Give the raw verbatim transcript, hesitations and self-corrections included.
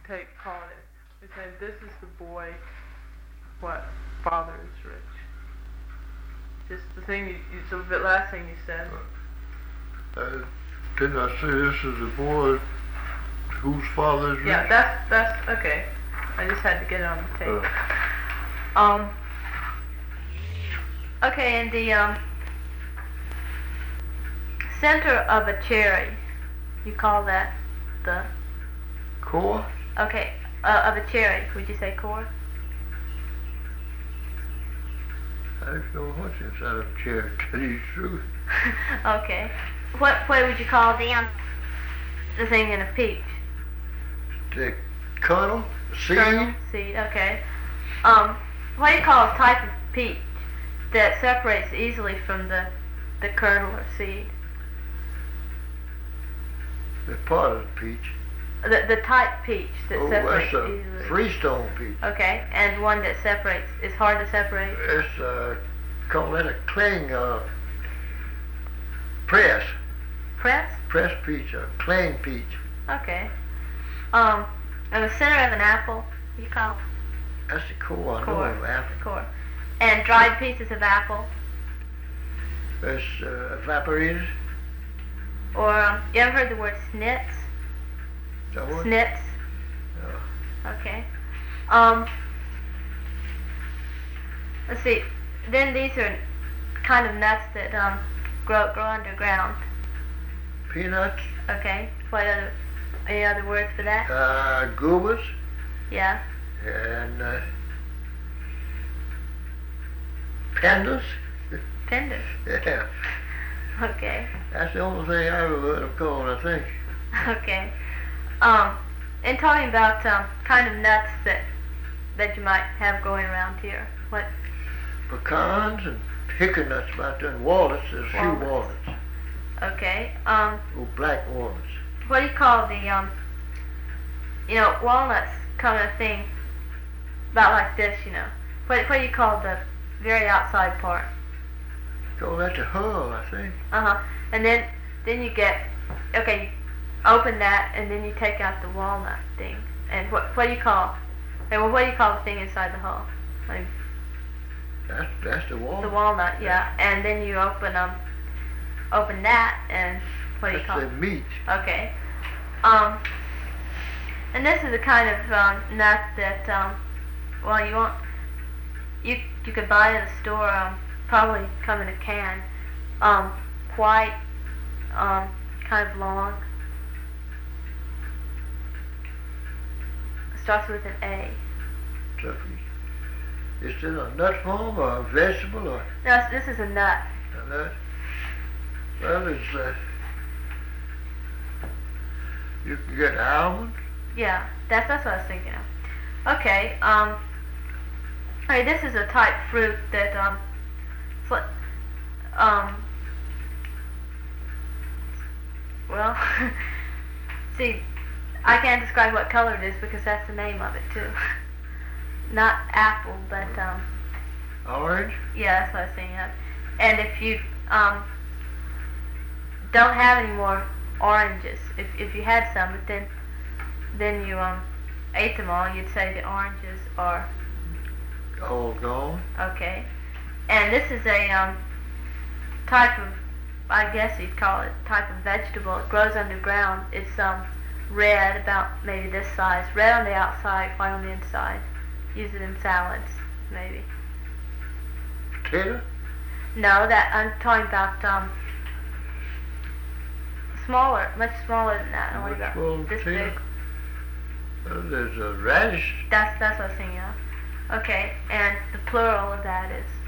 take call it. We're saying this is the boy. What father is rich? Just the thing you, you so the last thing you said. Uh, didn't I say this is the boy whose father is rich? Yeah, that's that's okay. I just had to get it on the tape. Uh. Um. Okay, in the um center of a cherry, you call that the core? Okay, uh, of a cherry. Would you say core? I don't know what's inside of a cherry, to tell you the truth. Okay. What what would you call the um the thing in a peach? The kernel? Seed? Kernel, seed, okay. Um, what do you call a type of peach that separates easily from the the kernel or seed? The part of the peach. The the type peach that oh, separates that's a easily. freestone peach. Okay, and one that separates is hard to separate. It's uh, call that a cling uh, press. Press? Press peach, a cling peach. Okay. Um, in the center of an apple, you call it? That's the core. I know Core. of apple. Core. And dried pieces of apple, That's uh, evaporated. or um, you ever heard the word snits? Is that what? Snits. No. Okay. Um, let's see. Then these are kind of nuts that um grow grow underground. Peanuts. Okay. What other any other words for that? Uh, goobers. Yeah. And uh, pandas. Tenders. Yeah. Okay. That's the only thing I ever heard them called, I think. Okay. Um, and talking about um kind of nuts that that you might have going around here. What? Pecans and hickory nuts about there, and walnuts. There's a few Walnuts. walnuts. Okay. Um, Oh, black walnuts. what do you call the um? You know, walnuts come in a thing about like this. You know, what what do you call the very outside part? Call that the hull, I think. Uh huh. And then then you get okay. You open that and then you take out the walnut thing. And what what do you call? Okay, well, what do you call the thing inside the hull? Like That's that's the walnut. the walnut, yeah. And then you open um open that and what do you That's call the it? meat. Okay. Um. And this is a kind of um, nut that um well you want you you could buy it at a store um probably come in a can um white um kind of long. Starts with an A. Tuffy. Is it a nut form or a vegetable or No, this is a nut. a nut? Well, it's uh, you can get almond. Yeah, that's that's what I was thinking of. Okay, um, hey, this is a type fruit that um, it's like, um, well, see, I can't describe what color it is because that's the name of it too. Not apple, but um, Orange. yeah, that's what I was thinking of. And if you um don't have any more oranges, if if you had some, but then then you um ate them all, you'd say the oranges are All gone. okay. And this is a um type of, I guess you'd call it type of vegetable. It grows underground. It's um red, about maybe this size, red on the outside, white on the inside. Use it in salads, maybe. Potato. No, that I'm talking about um smaller, much smaller than that. Only Much about smaller than this potato? big. Well, there's a radish. That's that's what I was thinking of. Okay, and the plural of that is